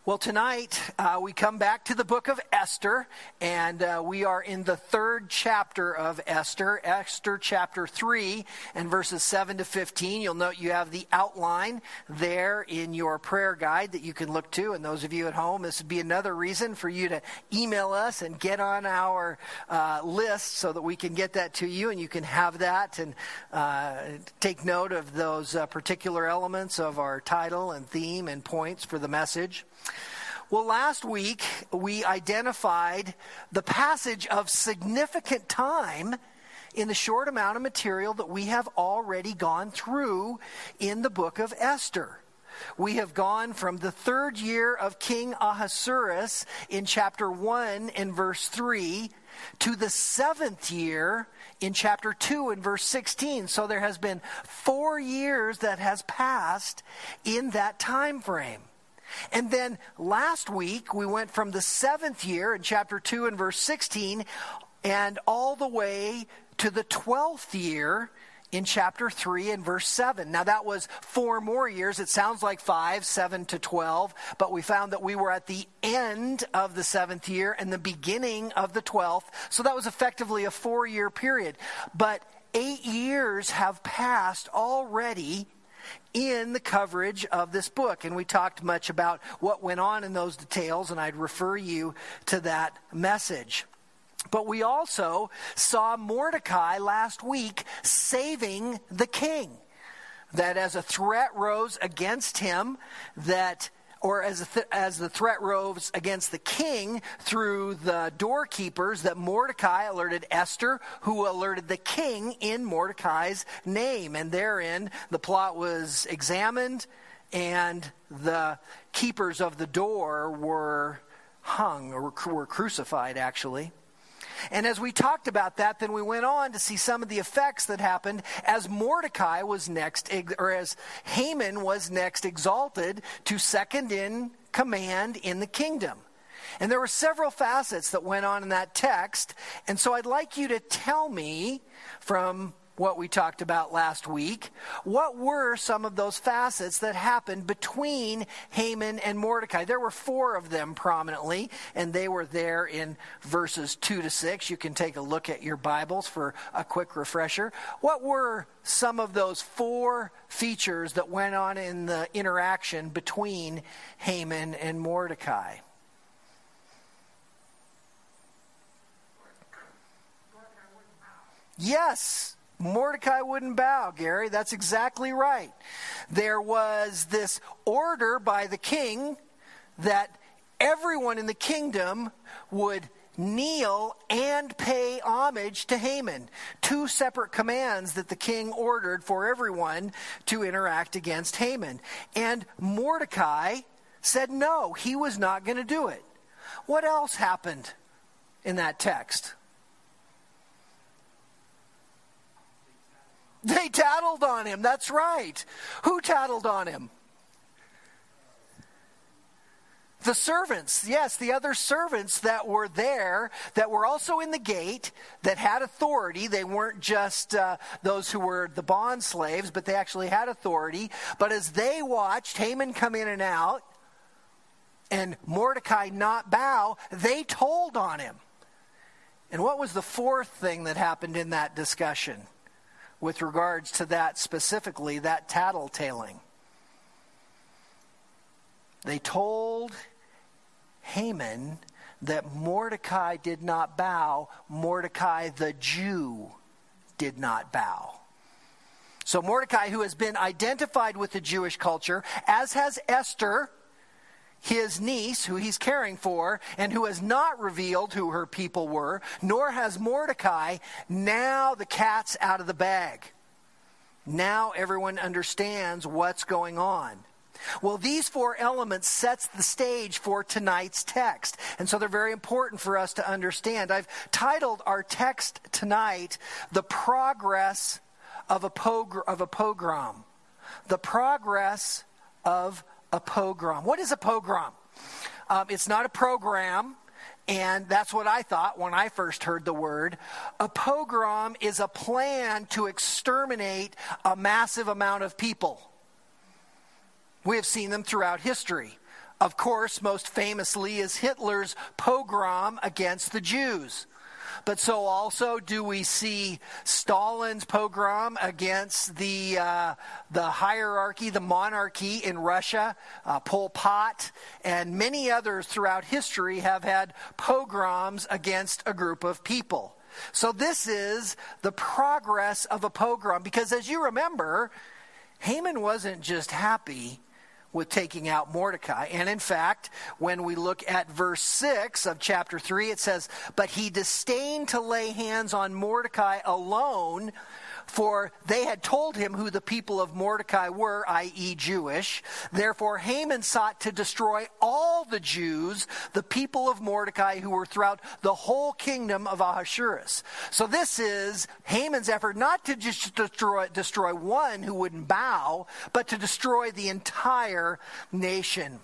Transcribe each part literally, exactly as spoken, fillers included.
Well, tonight uh, we come back to the book of Esther, and uh, we are in the third chapter of Esther, Esther chapter three, and verses seven to fifteen. You'll note you have the outline there in your prayer guide that you can look to, and those of you at home, this would be another reason for you to email us and get on our uh, list so that we can get that to you, and you can have that and uh, take note of those uh, particular elements of our title and theme and points for the message. Well, last week we identified the passage of significant time in the short amount of material that we have already gone through in the book of Esther. We have gone from the third year of King Ahasuerus in chapter one and verse three to the seventh year in chapter two and verse sixteen. So there has been four years that has passed in that time frame. And then last week, we went from the seventh year in chapter two and verse sixteen and all the way to the twelfth year in chapter three and verse seven. Now that was four more years. It sounds like five, seven to twelve, but we found that we were at the end of the seventh year and the beginning of the twelfth. So that was effectively a four-year period. But eight years have passed already in the coverage of this book. And we talked much about what went on in those details, and I'd refer you to that message. But we also saw Mordecai last week saving the king. That as a threat rose against him, that or as a th- as the threat rose against the king through the doorkeepers, that Mordecai alerted Esther, who alerted the king in Mordecai's name. And therein, the plot was examined, and the keepers of the door were hung, or were crucified, actually. And as we talked about that, then we went on to see some of the effects that happened as Mordecai was next, or as Haman was next exalted to second in command in the kingdom. And there were several facets that went on in that text. And so I'd like you to tell me from what we talked about last week, what were some of those facets that happened between Haman and Mordecai? There were four of them prominently, and they were there in verses two to six. You can take a look at your Bibles for a quick refresher. What were some of those four features that went on in the interaction between Haman and Mordecai? Yes. Mordecai wouldn't bow, Gary. That's exactly right. There was this order by the king that everyone in the kingdom would kneel and pay homage to Haman. Two separate commands that the king ordered for everyone to interact against Haman. And Mordecai said no, he was not going to do it. What else happened in that text? They tattled on him. That's right. Who tattled on him? The servants. Yes, the other servants that were there, that were also in the gate, that had authority. They weren't just uh, those who were the bond slaves, but they actually had authority. But as they watched Haman come in and out, and Mordecai not bow, they told on him. And what was the fourth thing that happened in that discussion with regards to that specifically, that tattletaling? They told Haman that Mordecai did not bow. Mordecai the Jew did not bow. So Mordecai, who has been identified with the Jewish culture, as has Esther, his niece, who he's caring for, and who has not revealed who her people were, nor has Mordecai. Now the cat's out of the bag. Now everyone understands what's going on. Well, these four elements sets the stage for tonight's text. And so they're very important for us to understand. I've titled our text tonight, The Progress of a, Pogr- of a Pogrom. The Progress of a Pogrom. What is a pogrom? Um, it's not a program, and that's what I thought when I first heard the word. A pogrom is a plan to exterminate a massive amount of people. We have seen them throughout history. Of course, most famously is Hitler's pogrom against the Jews. But so also do we see Stalin's pogrom against the uh, the hierarchy, the monarchy in Russia. uh, Pol Pot and many others throughout history have had pogroms against a group of people. So this is the progress of a pogrom, because as you remember, Haman wasn't just happy with taking out Mordecai. And in fact, when we look at verse six of chapter three, it says, "But he disdained to lay hands on Mordecai alone, for they had told him who the people of Mordecai were, that is. Jewish. Therefore Haman sought to destroy all the Jews, the people of Mordecai, who were throughout the whole kingdom of Ahasuerus." So this is Haman's effort not to just destroy, destroy one who wouldn't bow, but to destroy the entire nation.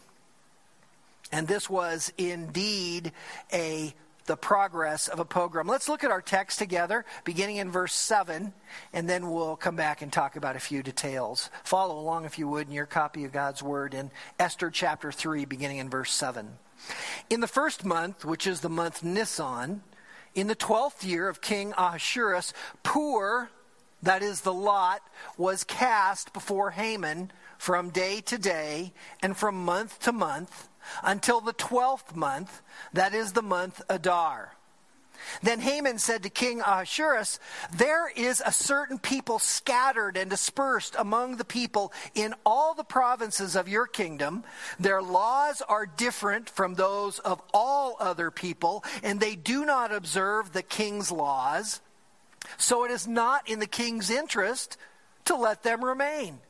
And this was indeed a the progress of a pogrom. Let's look at our text together, beginning in verse seven, and then we'll come back and talk about a few details. Follow along, if you would, in your copy of God's Word in Esther chapter three, beginning in verse seven. "In the first month, which is the month Nisan, in the twelfth year of King Ahasuerus, Pur, that is the lot, was cast before Haman from day to day and from month to month, until the twelfth month, that is the month Adar. Then Haman said to King Ahasuerus, 'There is a certain people scattered and dispersed among the people in all the provinces of your kingdom. Their laws are different from those of all other people, and they do not observe the king's laws. So it is not in the king's interest to let them remain.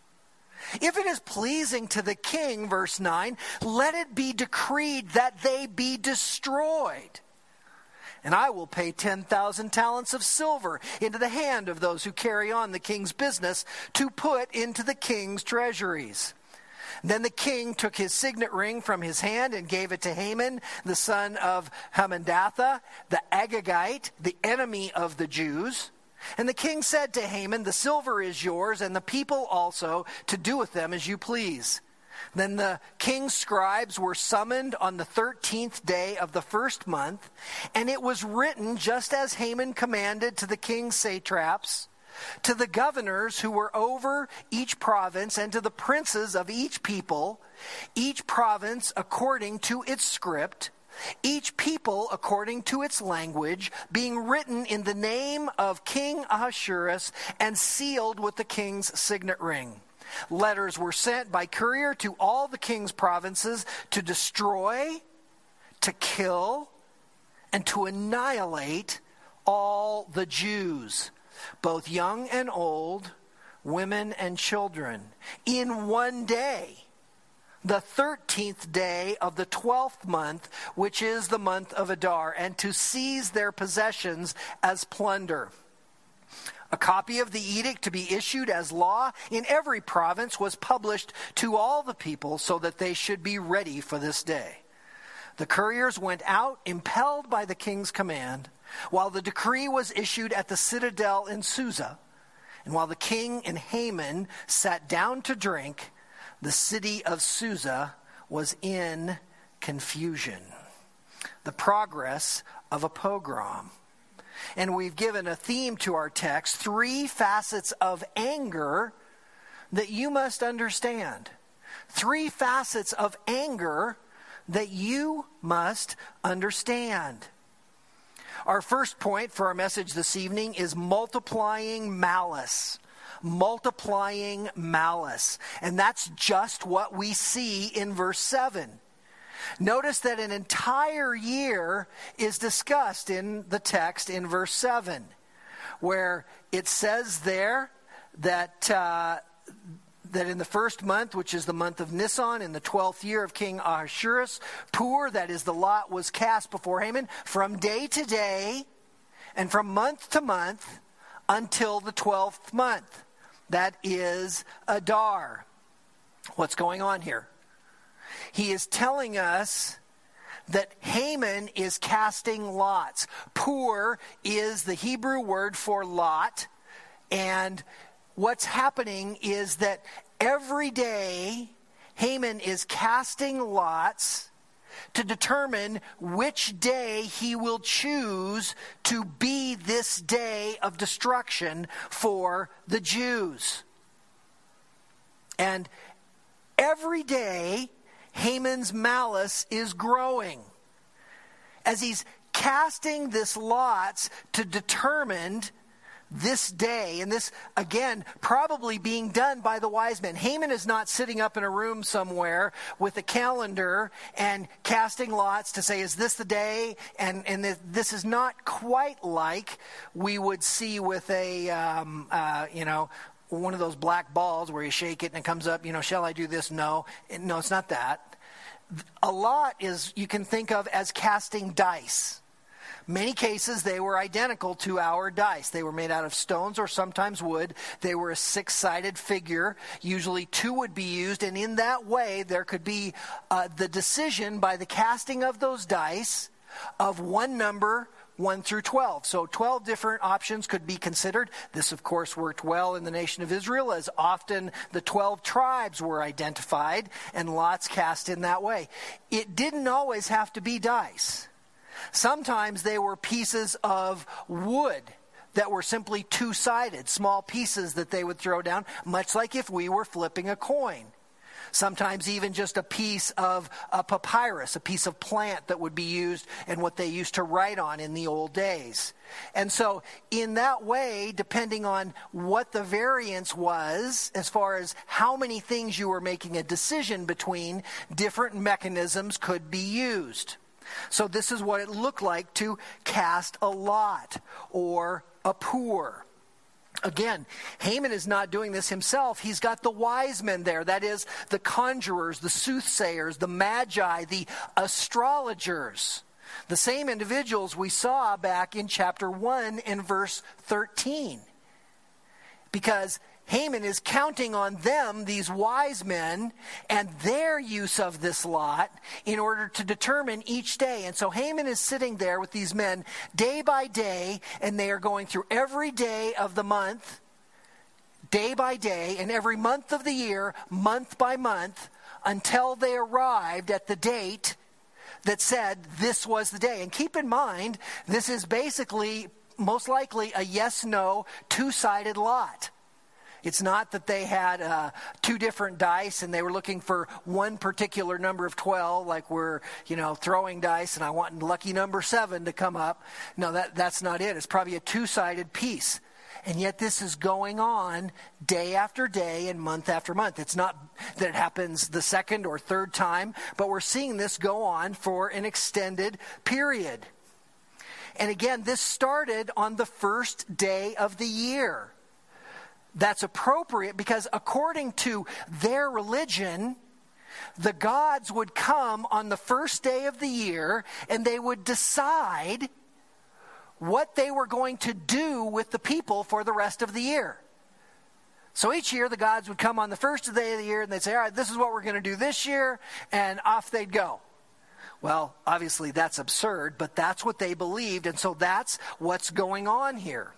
If it is pleasing to the king,' verse nine, 'let it be decreed that they be destroyed. And I will pay ten thousand talents of silver into the hand of those who carry on the king's business to put into the king's treasuries.' Then the king took his signet ring from his hand and gave it to Haman, the son of Hammedatha, the Agagite, the enemy of the Jews. And the king said to Haman, 'The silver is yours, and the people also, to do with them as you please.' Then the king's scribes were summoned on the thirteenth day of the first month, and it was written just as Haman commanded to the king's satraps, to the governors who were over each province, and to the princes of each people, each province according to its script, each people according to its language, being written in the name of King Ahasuerus and sealed with the king's signet ring. Letters were sent by courier to all the king's provinces to destroy, to kill, and to annihilate all the Jews, both young and old, women and children, in one day, the thirteenth day of the twelfth month, which is the month of Adar, and to seize their possessions as plunder. A copy of the edict to be issued as law in every province was published to all the people so that they should be ready for this day. The couriers went out, impelled by the king's command, while the decree was issued at the citadel in Susa, and while the king and Haman sat down to drink, the city of Susa was in confusion." The progress of a pogrom. And we've given a theme to our text, three facets of anger that you must understand. Three facets of anger that you must understand. Our first point for our message this evening is multiplying malice. Multiplying malice. And that's just what we see in verse seven. Notice that an entire year is discussed in the text in verse seven, where it says there that uh, that in the first month, which is the month of Nisan, in the twelfth year of King Ahasuerus, Pur, that is the lot, was cast before Haman from day to day and from month to month until the twelfth month. That is Adar. What's going on here? He is telling us that Haman is casting lots. Pur is the Hebrew word for lot. And what's happening is that every day Haman is casting lots to determine which day he will choose to be this day of destruction for the Jews. And every day, Haman's malice is growing. As he's casting this lots to determine this day, and this, again, probably being done by the wise men. Haman is not sitting up in a room somewhere with a calendar and casting lots to say, is this the day? And, and this is not quite like we would see with a, um, uh, you know, one of those black balls where you shake it and it comes up, you know, shall I do this? No. No, it's not that. A lot is, you can think of as casting dice. Many cases, they were identical to our dice. They were made out of stones or sometimes wood. They were a six-sided figure. Usually two would be used, and in that way, there could be uh, the decision by the casting of those dice of one number, one through twelve. So twelve different options could be considered. This, of course, worked well in the nation of Israel, as often the twelve tribes were identified and lots cast in that way. It didn't always have to be dice. Sometimes they were pieces of wood that were simply two-sided, small pieces that they would throw down, much like if we were flipping a coin. Sometimes even just a piece of a papyrus, a piece of plant that would be used and what they used to write on in the old days. And so in that way, depending on what the variance was, as far as how many things you were making a decision between, different mechanisms could be used. So this is what it looked like to cast a lot or a pour. Again, Haman is not doing this himself. He's got the wise men there. That is, the conjurers, the soothsayers, the magi, the astrologers. The same individuals we saw back in chapter one and verse thirteen. Because Haman is counting on them, these wise men, and their use of this lot in order to determine each day. And so Haman is sitting there with these men day by day, and they are going through every day of the month, day by day, and every month of the year, month by month, until they arrived at the date that said this was the day. And keep in mind, this is basically, most likely, a yes-no, two-sided lot. It's not that they had uh, two different dice and they were looking for one particular number of twelve, like we're, you know, throwing dice and I want lucky number seven to come up. No, that, that's not it. It's probably a two-sided piece. And yet this is going on day after day and month after month. It's not that it happens the second or third time, but we're seeing this go on for an extended period. And again, this started on the first day of the year. That's appropriate because according to their religion, the gods would come on the first day of the year and they would decide what they were going to do with the people for the rest of the year. So each year the gods would come on the first day of the year and they'd say, all right, this is what we're going to do this year, and off they'd go. Well, obviously that's absurd, but that's what they believed, and so that's what's going on here.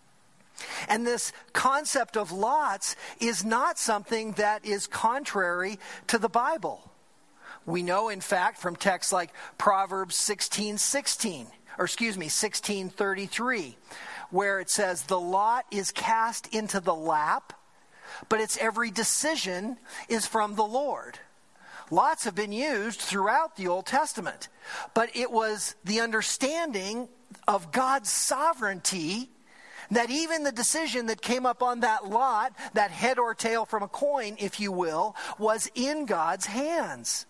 And this concept of lots is not something that is contrary to the Bible. We know, in fact, from texts like Proverbs sixteen sixteen, or excuse me, sixteen thirty-three, where it says, the lot is cast into the lap, but its every decision is from the Lord. Lots have been used throughout the Old Testament, but it was the understanding of God's sovereignty that even the decision that came up on that lot, that head or tail from a coin, if you will, was in God's hands.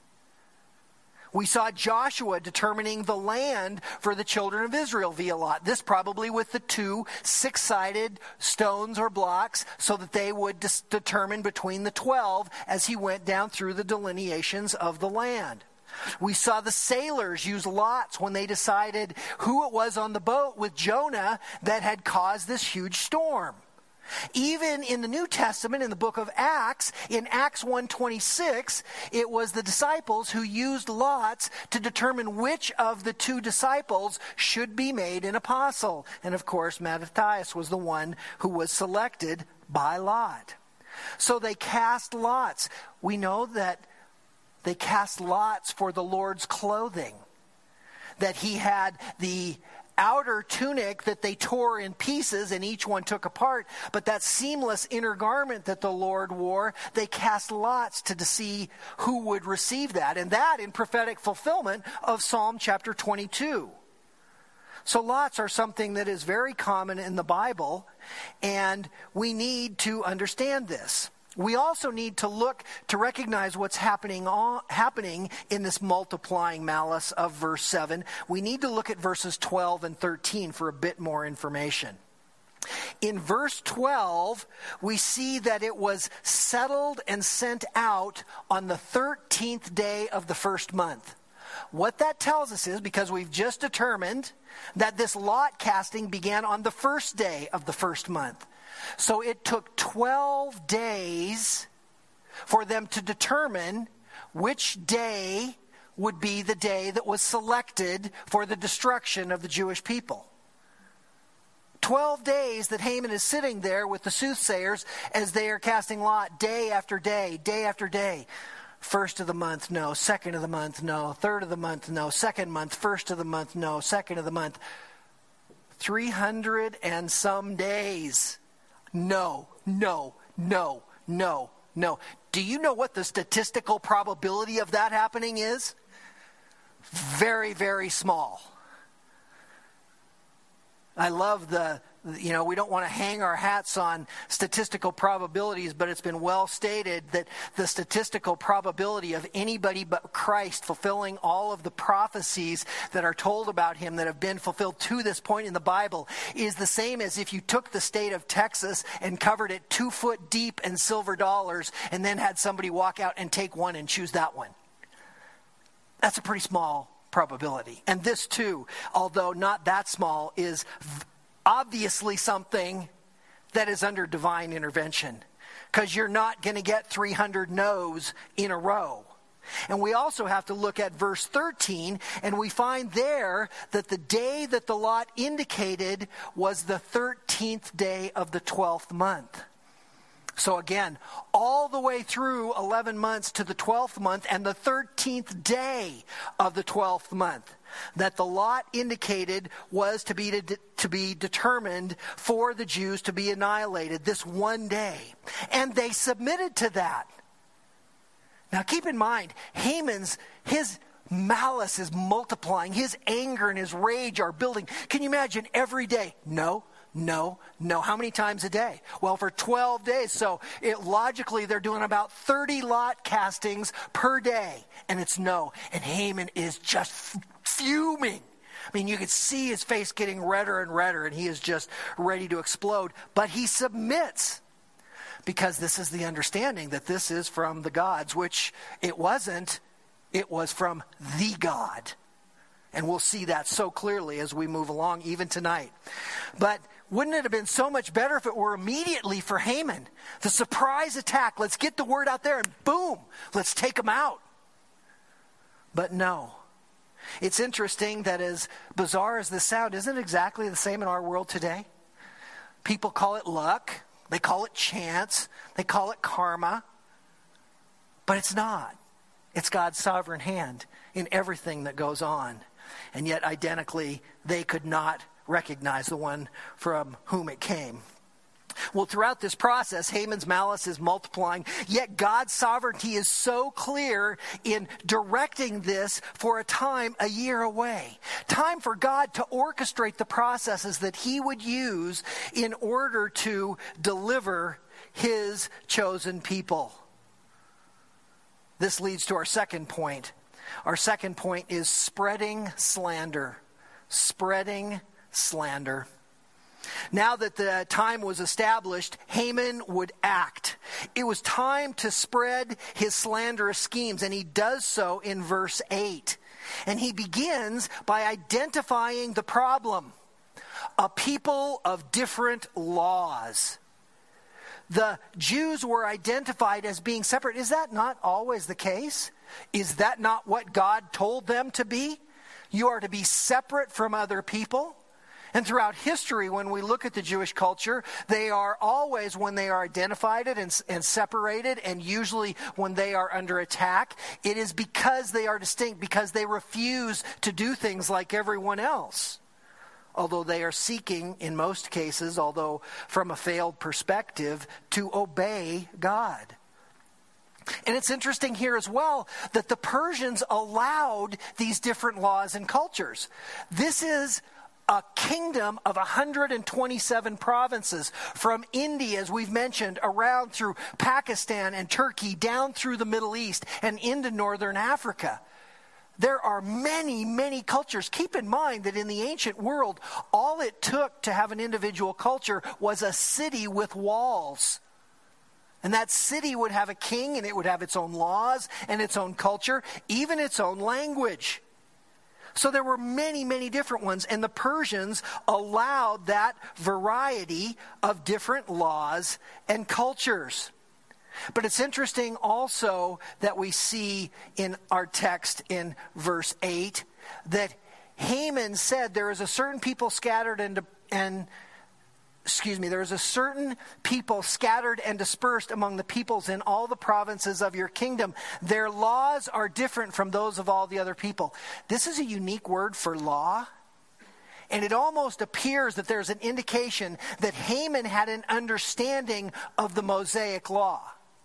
We saw Joshua determining the land for the children of Israel via lot. This probably with the two six-sided stones or blocks so that they would dis- determine between the twelve as he went down through the delineations of the land. We saw the sailors use lots when they decided who it was on the boat with Jonah that had caused this huge storm. Even in the New Testament, in the book of Acts, in Acts one twenty-six, it was the disciples who used lots to determine which of the two disciples should be made an apostle. And of course, Matthias was the one who was selected by lot. So they cast lots. We know that they cast lots for the Lord's clothing. That he had the outer tunic that they tore in pieces and each one took apart, but that seamless inner garment that the Lord wore, they cast lots to see who would receive that. And that in prophetic fulfillment of Psalm chapter twenty-two. So lots are something that is very common in the Bible, and we need to understand this. We also need to look to recognize what's happening on, happening in this multiplying malice of verse seven. We need to look at verses twelve and thirteen for a bit more information. In verse twelve, we see that it was settled and sent out on the thirteenth day of the first month. What that tells us is, because we've just determined that this lot casting began on the first day of the first month. So it took twelve days for them to determine which day would be the day that was selected for the destruction of the Jewish people. Twelve days that Haman is sitting there with the soothsayers as they are casting lot day after day, day after day. First of the month, no. Second of the month, no. Third of the month, no. Second month, first of the month, no. Second of the month. Three hundred and some days. No, no, no, no, no. Do you know what the statistical probability of that happening is? Very, very small. I love the, you know, we don't want to hang our hats on statistical probabilities, but it's been well stated that the statistical probability of anybody but Christ fulfilling all of the prophecies that are told about him that have been fulfilled to this point in the Bible is the same as if you took the state of Texas and covered it two foot deep in silver dollars and then had somebody walk out and take one and choose that one. That's a pretty small probability. And this too, although not that small, is obviously something that is under divine intervention, because you're not going to get three hundred no's in a row. And we also have to look at verse thirteen, and we find there that the day that the lot indicated was the thirteenth day of the twelfth month. So again, all the way through eleven months to the twelfth month and the thirteenth day of the twelfth month, that the lot indicated was to be de- to be determined for the Jews to be annihilated this one day. And they submitted to that. Now keep in mind, Haman's, his malice is multiplying. His anger and his rage are building. Can you imagine every day? No. No, no. How many times a day? Well, for twelve days. So it, logically, they're doing about thirty lot castings per day. And it's no. And Haman is just f- fuming. I mean, you could see his face getting redder and redder, and he is just ready to explode. But he submits, because this is the understanding that this is from the gods, which it wasn't. It was from the God. And we'll see that so clearly as we move along, even tonight. But wouldn't it have been so much better if it were immediately for Haman? The surprise attack, let's get the word out there and boom, let's take him out. But no. It's interesting that as bizarre as this sounds, isn't it exactly the same in our world today? People call it luck. They call it chance. They call it karma. But it's not. It's God's sovereign hand in everything that goes on. And yet, identically, they could not recognize the one from whom it came. Well, throughout this process, Haman's malice is multiplying, yet God's sovereignty is so clear in directing this for a time a year away. Time for God to orchestrate the processes that he would use in order to deliver his chosen people. This leads to our second point. Our second point is spreading slander. Spreading slander. Now that the time was established, Haman would act. It was time to spread his slanderous schemes, and he does so in verse eight. And he begins by identifying the problem. A people of different laws. The Jews were identified as being separate. Is that not always the case? Is that not what God told them to be? You are to be separate from other people. And throughout history, when we look at the Jewish culture, they are always, when they are identified and, and separated, and usually when they are under attack, it is because they are distinct, because they refuse to do things like everyone else. Although they are seeking, in most cases, although from a failed perspective, to obey God. And it's interesting here as well that the Persians allowed these different laws and cultures. This is a kingdom of one hundred twenty-seven provinces, from India, as we've mentioned, around through Pakistan and Turkey, down through the Middle East and into northern Africa. There are many, many cultures. Keep in mind that in the ancient world, all it took to have an individual culture was a city with walls. And that city would have a king, and it would have its own laws and its own culture, even its own language. So there were many, many different ones, and the Persians allowed that variety of different laws and cultures. But it's interesting also that we see in our text in verse eight that Haman said there is a certain people scattered and, and excuse me, there is a certain people scattered and dispersed among the peoples in all the provinces of your kingdom. Their laws are different from those of all the other people. This is a unique word for law. And it almost appears that there's an indication that Haman had an understanding of the Mosaic law.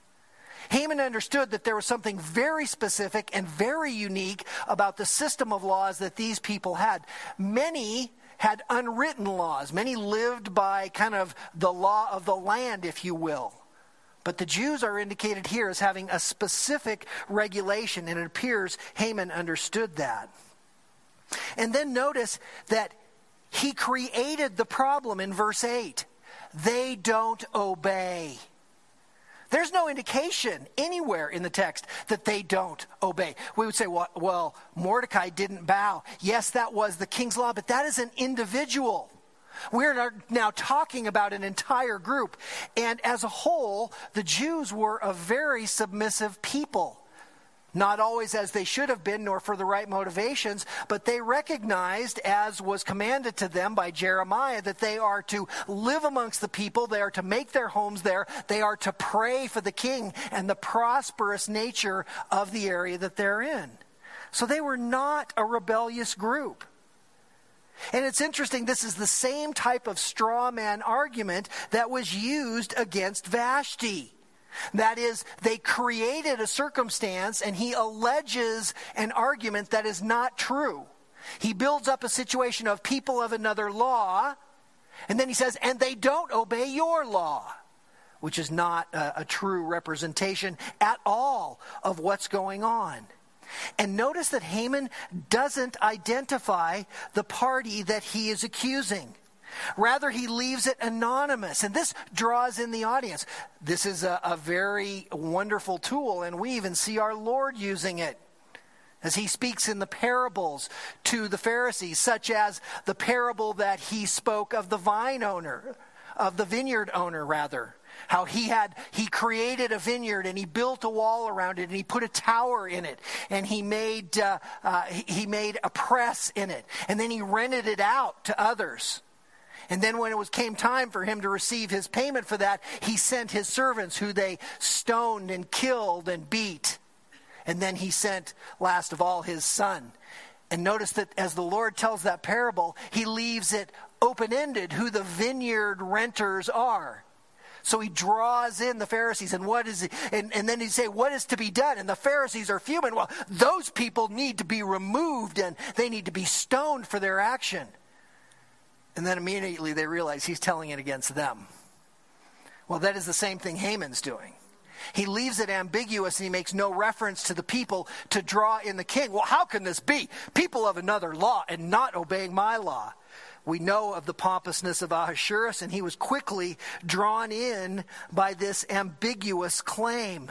Haman understood that there was something very specific and very unique about the system of laws that these people had. Many had unwritten laws. Many lived by kind of the law of the land, if you will. But the Jews are indicated here as having a specific regulation, and it appears Haman understood that. And then notice that he created the problem in verse eight. They don't obey. There's no indication anywhere in the text that they don't obey. We would say, well, well, Mordecai didn't bow. Yes, that was the king's law, but that is an individual. We're now talking about an entire group. And as a whole, the Jews were a very submissive people. Not always as they should have been, nor for the right motivations, but they recognized, as was commanded to them by Jeremiah, that they are to live amongst the people, they are to make their homes there, they are to pray for the king and the prosperous nature of the area that they're in. So they were not a rebellious group. And it's interesting, this is the same type of straw man argument that was used against Vashti. That is, they created a circumstance and he alleges an argument that is not true. He builds up a situation of people of another law, and then he says, and they don't obey your law, which is not a, a true representation at all of what's going on. And notice that Haman doesn't identify the party that he is accusing. Rather, he leaves it anonymous. And this draws in the audience. This is a, a very wonderful tool, and we even see our Lord using it as he speaks in the parables to the Pharisees, such as the parable that he spoke of the vine owner, of the vineyard owner, rather. How he had, he created a vineyard and he built a wall around it and he put a tower in it and he made, uh, uh, he, he made a press in it, and then he rented it out to others. And then when it was came time for him to receive his payment for that, he sent his servants who they stoned and killed and beat. And then he sent, last of all, his son. And notice that as the Lord tells that parable, he leaves it open-ended who the vineyard renters are. So he draws in the Pharisees, and what is it? And, and then he say, what is to be done? And the Pharisees are fuming. Well, those people need to be removed and they need to be stoned for their action. And then immediately they realize he's telling it against them. Well, that is the same thing Haman's doing. He leaves it ambiguous and he makes no reference to the people to draw in the king. Well, how can this be? People of another law and not obeying my law. We know of the pompousness of Ahasuerus, and he was quickly drawn in by this ambiguous claim.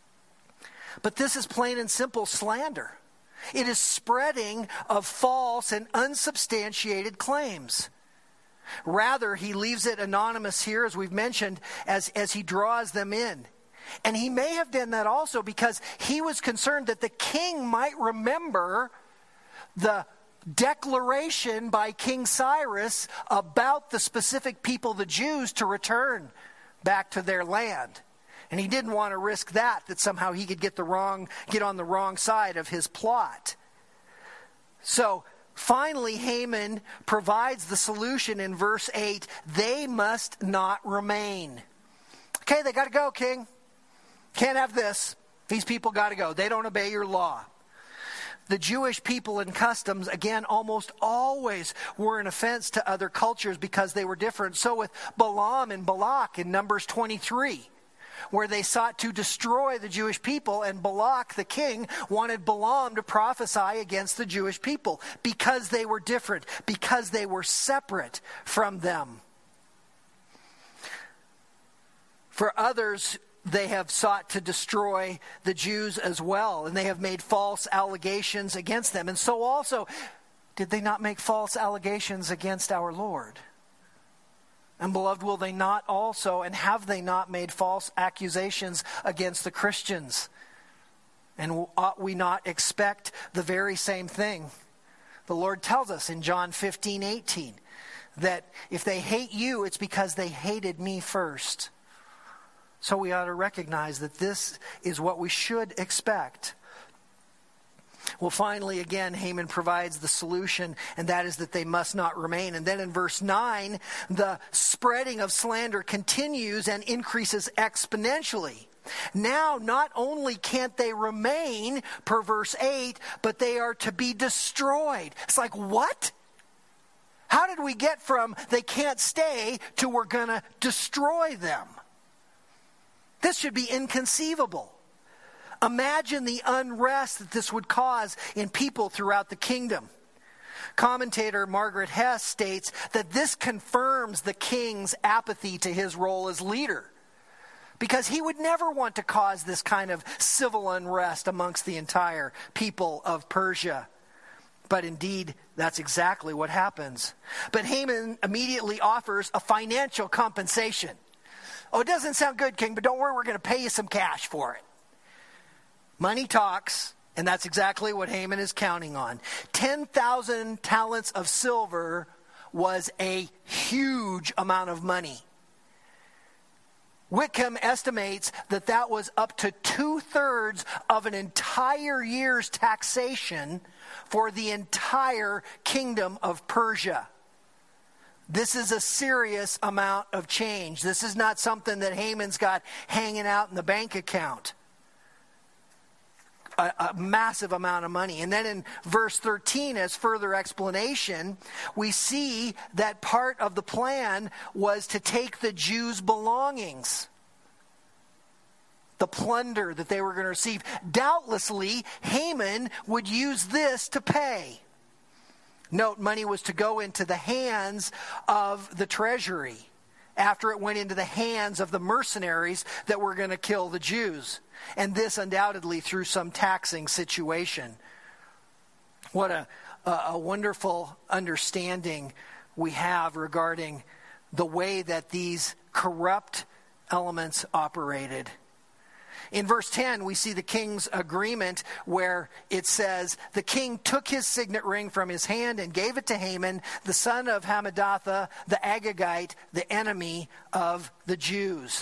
But this is plain and simple slander. It is spreading of false and unsubstantiated claims. Rather, he leaves it anonymous here, as we've mentioned, as, as he draws them in. And he may have done that also because he was concerned that the king might remember the declaration by King Cyrus about the specific people, the Jews, to return back to their land. And he didn't want to risk that, that somehow he could get the wrong, get on the wrong side of his plot. So finally, Haman provides the solution in verse eight. They must not remain. Okay, they got to go, king. Can't have this. These people got to go. They don't obey your law. The Jewish people and customs, again, almost always were an offense to other cultures because they were different. So with Balaam and Balak in Numbers twenty-three, where they sought to destroy the Jewish people, and Balak, the king, wanted Balaam to prophesy against the Jewish people because they were different, because they were separate from them. For others, they have sought to destroy the Jews as well, and they have made false allegations against them. And so also, did they not make false allegations against our Lord? And beloved, will they not also, and have they not made false accusations against the Christians? And ought we not expect the very same thing? The Lord tells us in John fifteen eighteen that if they hate you, it's because they hated me first. So we ought to recognize that this is what we should expect. Well, finally, again, Haman provides the solution, and that is that they must not remain. And then in verse nine, the spreading of slander continues and increases exponentially. Now, not only can't they remain, per verse eight, but they are to be destroyed. It's like, what? How did we get from they can't stay to we're going to destroy them? This should be inconceivable. Imagine the unrest that this would cause in people throughout the kingdom. Commentator Margaret Hess states that this confirms the king's apathy to his role as leader, because he would never want to cause this kind of civil unrest amongst the entire people of Persia. But indeed, that's exactly what happens. But Haman immediately offers a financial compensation. Oh, it doesn't sound good, king, but don't worry, we're going to pay you some cash for it. Money talks, and that's exactly what Haman is counting on. ten thousand talents of silver was a huge amount of money. Whitcomb estimates that that was up to two-thirds of an entire year's taxation for the entire kingdom of Persia. This is a serious amount of change. This is not something that Haman's got hanging out in the bank account. A, a massive amount of money. And then in verse thirteen, as further explanation, we see that part of the plan was to take the Jews' belongings, the plunder that they were going to receive. Doubtlessly, Haman would use this to pay. Note, money was to go into the hands of the treasury after it went into the hands of the mercenaries that were going to kill the Jews. And this undoubtedly through some taxing situation. What a, a wonderful understanding we have regarding the way that these corrupt elements operated. In verse ten, we see the king's agreement where it says, the king took his signet ring from his hand and gave it to Haman, the son of Hammedatha, the Agagite, the enemy of the Jews.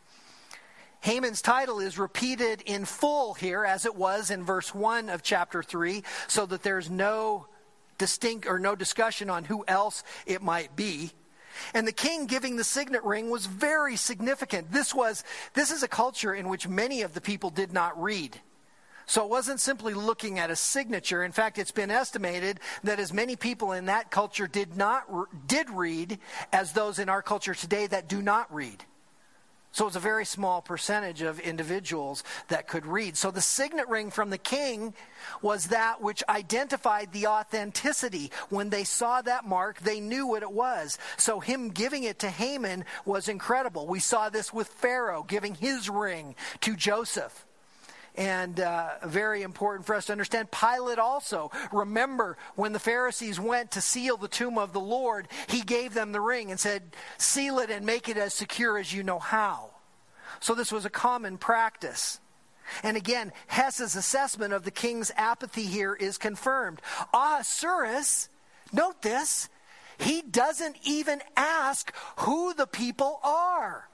Haman's title is repeated in full here, as it was in verse one of chapter three, so that there's no distinct or no discussion on who else it might be. And the king giving the signet ring was very significant. This was this is a culture in which many of the people did not read. So it wasn't simply looking at a signature. In fact, it's been estimated that as many people in that culture did not did read as those in our culture today that do not read. So it's a very small percentage of individuals that could read. So the signet ring from the king was that which identified the authenticity. When they saw that mark, they knew what it was. So him giving it to Haman was incredible. We saw this with Pharaoh giving his ring to Joseph. And uh, very important for us to understand. Pilate also, remember when the Pharisees went to seal the tomb of the Lord, he gave them the ring and said, seal it and make it as secure as you know how. So this was a common practice. And again, Hess's assessment of the king's apathy here is confirmed. Ahasuerus, note this, he doesn't even ask who the people are.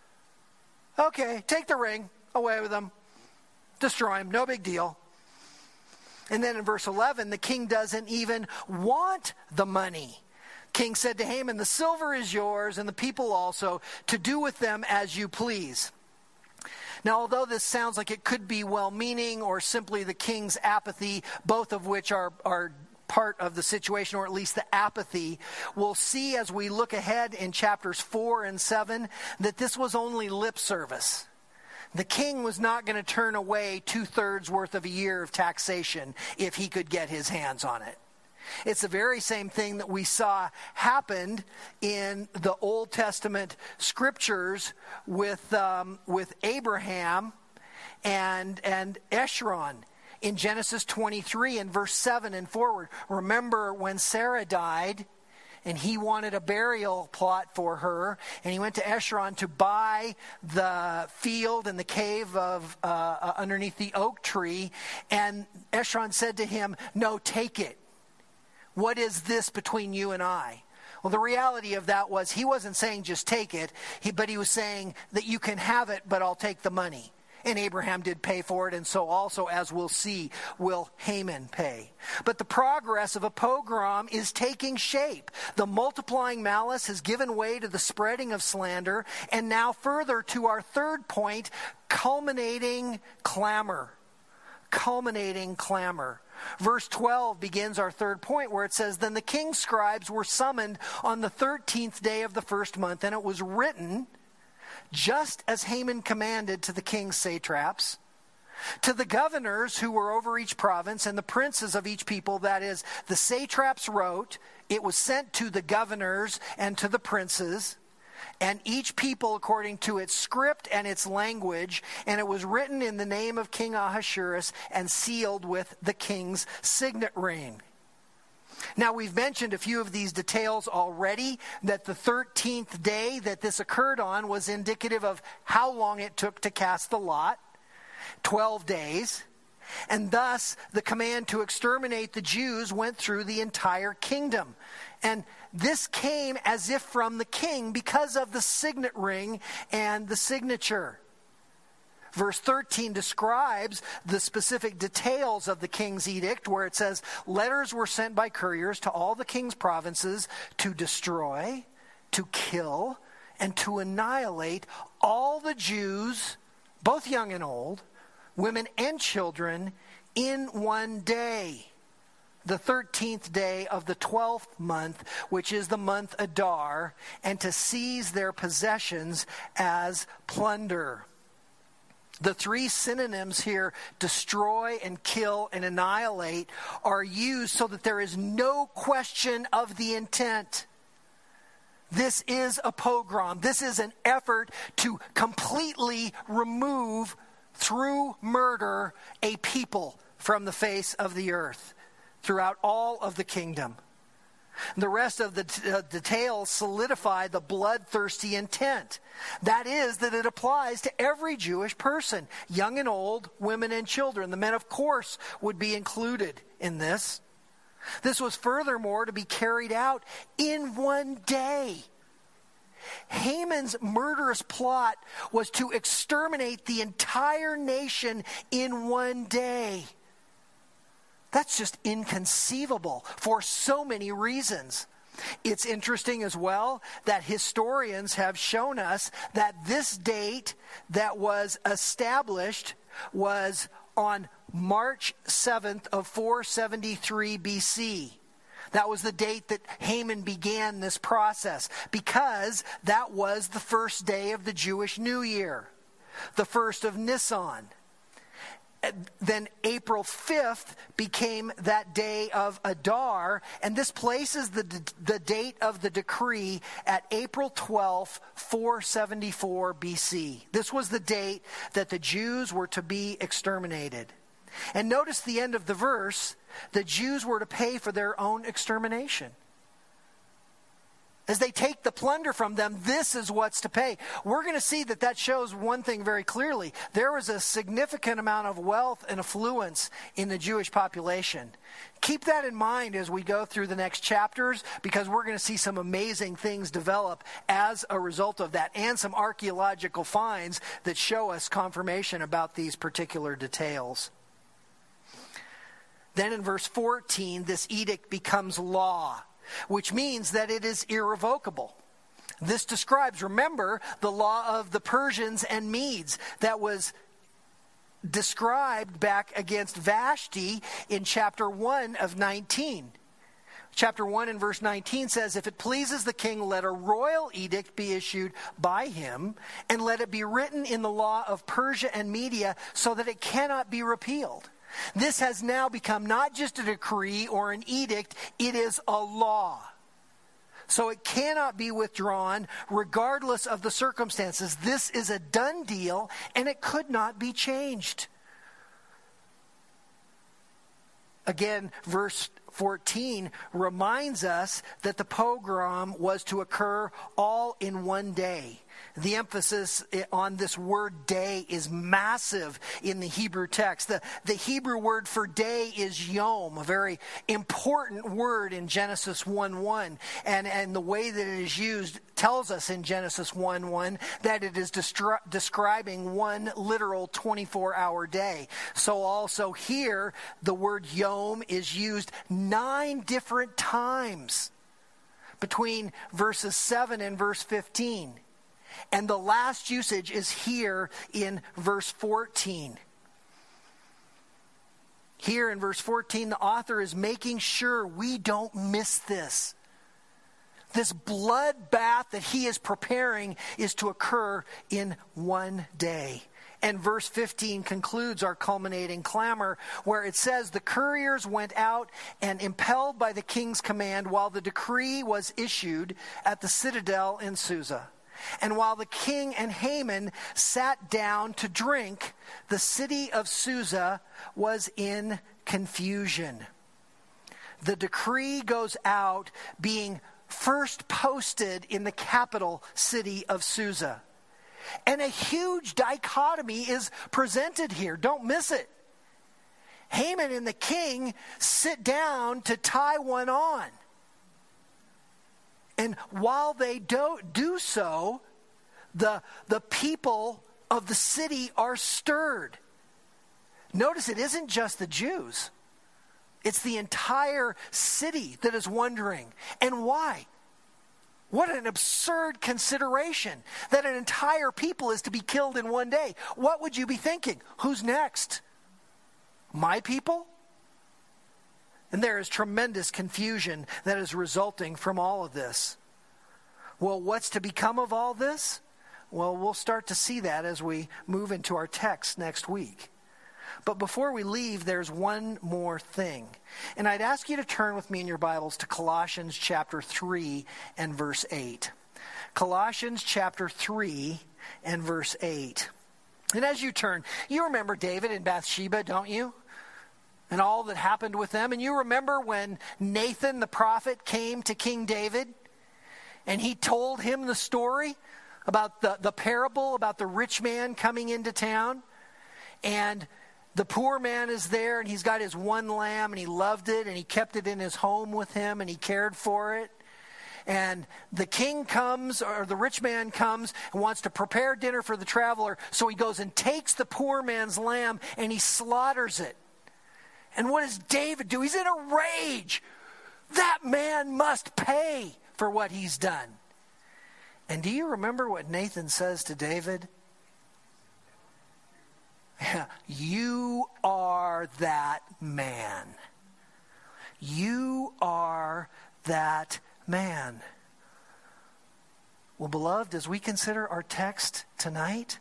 Okay, take the ring, away with them, destroy him, no big deal. And then in verse eleven, the king doesn't even want the money. King said to Haman, the silver is yours and the people also, to do with them as you please. Now, although this sounds like it could be well-meaning or simply the king's apathy, both of which are, are part of the situation, or at least the apathy, we'll see as we look ahead in chapters four and seven that this was only lip service. The king was not going to turn away two-thirds worth of a year of taxation if he could get his hands on it. It's the very same thing that we saw happened in the Old Testament scriptures with um, with Abraham and and Eshron in Genesis twenty-three and verse seven and forward. Remember when Sarah died and he wanted a burial plot for her, and he went to Eshron to buy the field and the cave of uh, underneath the oak tree, and Eshron said to him, "No, take it. What is this between you and I?" Well, the reality of that was he wasn't saying just take it, he, but he was saying that you can have it, but I'll take the money. And Abraham did pay for it, and so also, as we'll see, will Haman pay. But the progress of a pogrom is taking shape. The multiplying malice has given way to the spreading of slander, and now further to our third point, culminating clamor. Culminating clamor. Verse twelve begins our third point where it says, Then the king's scribes were summoned on the thirteenth day of the first month, and it was written, just as Haman commanded, to the king's satraps, to the governors who were over each province, and the princes of each people, that is, the satraps wrote, it was sent to the governors and to the princes, and each people according to its script and its language, and it was written in the name of King Ahasuerus and sealed with the king's signet ring. Now, we've mentioned a few of these details already, that the thirteenth day that this occurred on was indicative of how long it took to cast the lot, twelve days. And thus, the command to exterminate the Jews went through the entire kingdom. And this came as if from the king because of the signet ring and the signature. Verse thirteen describes the specific details of the king's edict, where it says, letters were sent by couriers to all the king's provinces to destroy, to kill, and to annihilate all the Jews, both young and old, women and children, in one day. The thirteenth day of the twelfth month, which is the month Adar, and to seize their possessions as plunder. The three synonyms here, destroy and kill and annihilate, are used so that there is no question of the intent. This is a pogrom. This is an effort to completely remove, through murder, a people from the face of the earth throughout all of the kingdom. The rest of the t- uh, details solidify the bloodthirsty intent. That is, that it applies to every Jewish person, young and old, women and children. The men, of course, would be included in this. This was furthermore to be carried out in one day. Haman's murderous plot was to exterminate the entire nation in one day. That's just inconceivable for so many reasons. It's interesting as well that historians have shown us that this date that was established was on March seventh of four seventy-three B C. That was the date that Haman began this process, because that was the first day of the Jewish New Year, the first of Nisan. Then April fifth became that day of Adar, and this places the, the date of the decree at April twelfth, four seventy-four B C. This was the date that the Jews were to be exterminated. And notice the end of the verse, the Jews were to pay for their own extermination. As they take the plunder from them, this is what's to pay. We're going to see that that shows one thing very clearly. There was a significant amount of wealth and affluence in the Jewish population. Keep that in mind as we go through the next chapters, because we're going to see some amazing things develop as a result of that, and some archaeological finds that show us confirmation about these particular details. Then in verse fourteen, this edict becomes law, which means that it is irrevocable. This describes, remember, the law of the Persians and Medes that was described back against Vashti in chapter one of nineteen. Chapter one and verse nineteen says, "If it pleases the king, let a royal edict be issued by him, and let it be written in the law of Persia and Media, so that it cannot be repealed." This has now become not just a decree or an edict, it is a law. So it cannot be withdrawn regardless of the circumstances. This is a done deal, and it could not be changed. Again, verse fourteen reminds us that the pogrom was to occur all in one day. The emphasis on this word day is massive in the Hebrew text. The, the Hebrew word for day is yom, a very important word in Genesis one one. And, and the way that it is used tells us in Genesis one one that it is destri- describing one literal twenty-four hour day. So also here, the word yom is used nine different times between verses seven and verse fifteen. And the last usage is here in verse fourteen. Here in verse fourteen, the author is making sure we don't miss this. This bloodbath that he is preparing is to occur in one day. And verse fifteen concludes our culminating clamor, where it says, "The couriers went out, and impelled by the king's command, while the decree was issued at the citadel in Susa. And while the king and Haman sat down to drink, the city of Susa was in confusion." The decree goes out, being first posted in the capital city of Susa. And a huge dichotomy is presented here. Don't miss it. Haman and the king sit down to tie one on. And while they do, do so, the, the people of the city are stirred. Notice it isn't just the Jews. It's the entire city that is wondering. And why? What an absurd consideration that an entire people is to be killed in one day. What would you be thinking? Who's next? My people? And there is tremendous confusion that is resulting from all of this. Well, what's to become of all this? Well, we'll start to see that as we move into our text next week. But before we leave, there's one more thing. And I'd ask you to turn with me in your Bibles to Colossians chapter three and verse eight. Colossians chapter three and verse eight. And as you turn, you remember David and Bathsheba, don't you? And all that happened with them. And you remember when Nathan the prophet came to King David and he told him the story about the, the parable about the rich man coming into town. And the poor man is there and he's got his one lamb and he loved it and he kept it in his home with him and he cared for it. And the king comes, or the rich man comes and wants to prepare dinner for the traveler. So he goes and takes the poor man's lamb and he slaughters it. And what does David do? He's in a rage. That man must pay for what he's done. And do you remember what Nathan says to David? You are that man. You are that man. Well, beloved, as we consider our text tonight,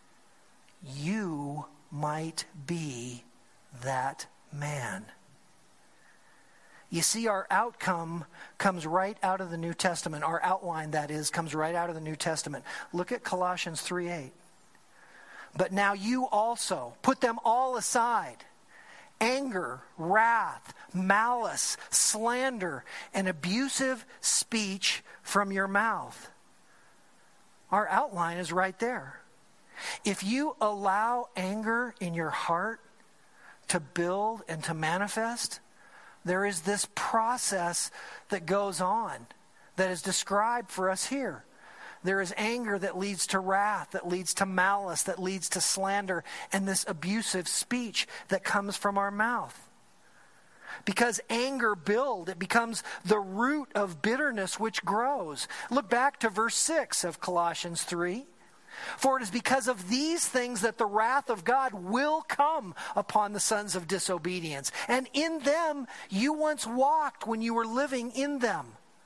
you might be that man. You see, our outcome comes right out of the New Testament. Our outline, that is, comes right out of the New Testament. Look at Colossians three eight. "But now you also put them all aside: anger, wrath, malice, slander, and abusive speech from your mouth. Our outline is right there. If you allow anger in your heart to build and to manifest, there is this process that goes on that is described for us here. There is anger that leads to wrath, that leads to malice, that leads to slander, and this abusive speech that comes from our mouth. Because anger builds, it becomes the root of bitterness which grows. Look back to verse six of Colossians three. For it is because of these things that the wrath of God will come upon the sons of disobedience. And in them you once walked when you were living in them.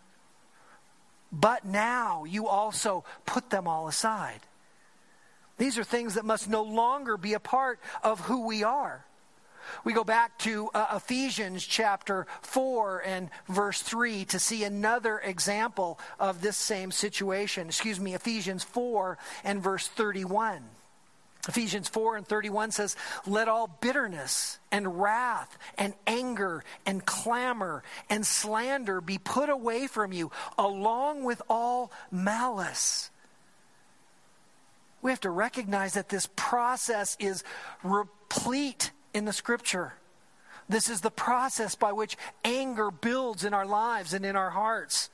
But now you also put them all aside. These are things that must no longer be a part of who we are. We go back to uh, Ephesians chapter four and verse three to see another example of this same situation. Excuse me, Ephesians four and verse thirty-one. Ephesians four and thirty-one says, let all bitterness and wrath and anger and clamor and slander be put away from you, along with all malice. We have to recognize that this process is replete in the Scripture. This is the process by which anger builds in our lives and in our hearts.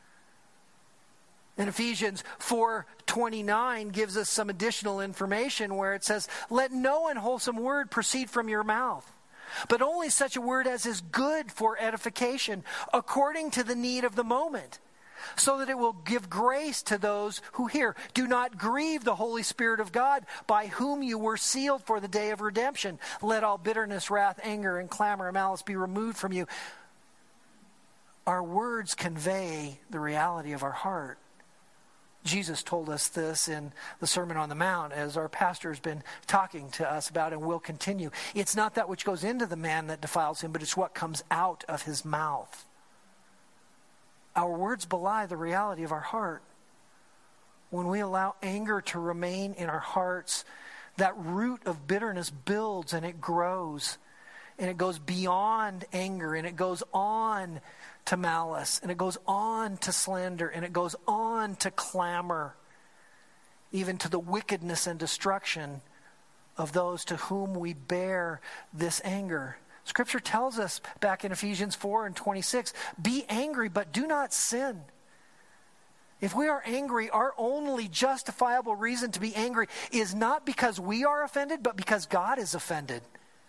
And Ephesians four twenty-nine gives us some additional information where it says, let no unwholesome word proceed from your mouth, but only such a word as is good for edification, according to the need of the moment, so that it will give grace to those who hear. Do not grieve the Holy Spirit of God, by whom you were sealed for the day of redemption. Let all bitterness, wrath, anger, and clamor and malice be removed from you. Our words convey the reality of our heart. Jesus told us this in the Sermon on the Mount, as our pastor has been talking to us about and will continue. It's not that which goes into the man that defiles him, but it's what comes out of his mouth. Our words belie the reality of our heart. When we allow anger to remain in our hearts, that root of bitterness builds and it grows. And it goes beyond anger, and it goes on to malice, and it goes on to slander, and it goes on to clamor, even to the wickedness and destruction of those to whom we bear this anger. Scripture tells us back in Ephesians four and twenty-six, be angry, but do not sin. If we are angry, our only justifiable reason to be angry is not because we are offended, but because God is offended.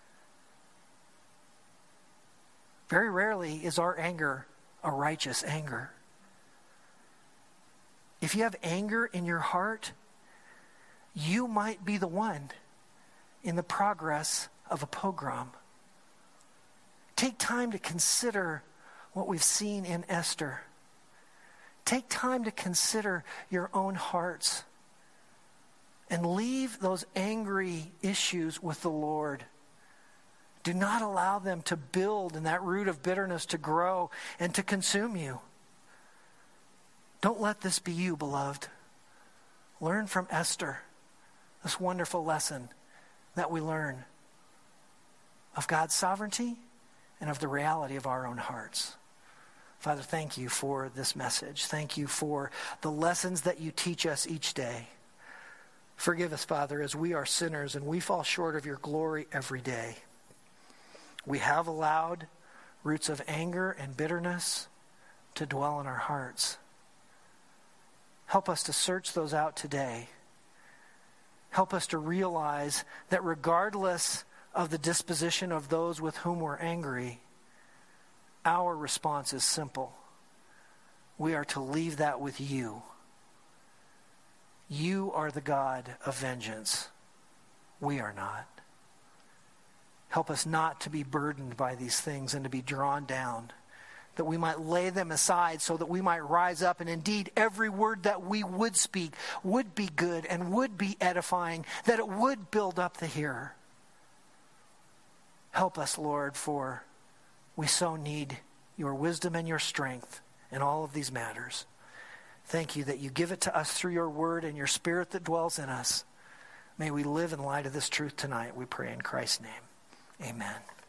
Very rarely is our anger a righteous anger. If you have anger in your heart, you might be the one in the progress of a pogrom. Take time to consider what we've seen in Esther. Take time to consider your own hearts and leave those angry issues with the Lord. Do not allow them to build and that root of bitterness to grow and to consume you. Don't let this be you, beloved. Learn from Esther, this wonderful lesson that we learn of God's sovereignty and of the reality of our own hearts. Father, thank you for this message. Thank you for the lessons that you teach us each day. Forgive us, Father, as we are sinners and we fall short of your glory every day. We have allowed roots of anger and bitterness to dwell in our hearts. Help us to search those out today. Help us to realize that regardless of the disposition of those with whom we're angry, our response is simple. We are to leave that with you. You are the God of vengeance. We are not. Help us not to be burdened by these things and to be drawn down, that we might lay them aside so that we might rise up, and indeed every word that we would speak would be good and would be edifying, that it would build up the hearer. Help us, Lord, for we so need your wisdom and your strength in all of these matters. Thank you that you give it to us through your word and your Spirit that dwells in us. May we live in light of this truth tonight, we pray in Christ's name. Amen.